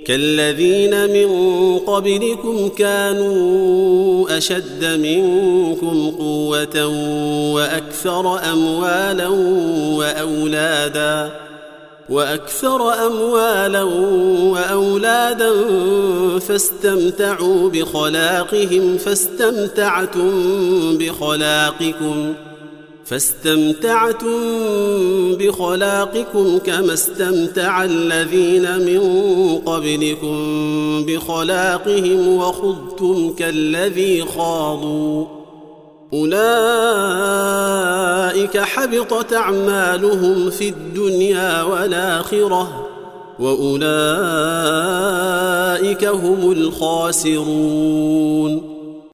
كالذين من قبلكم كانوا أشد منكم قوة وأكثر أموالا وأولادا فاستمتعوا بخلاقهم فاستمتعتم بخلاقكم كما استمتع الذين من قبلكم بخلاقهم وخضتم كالذي خاضوا أولئك حبطت أعمالهم في الدنيا والآخرة وأولئك هم الخاسرون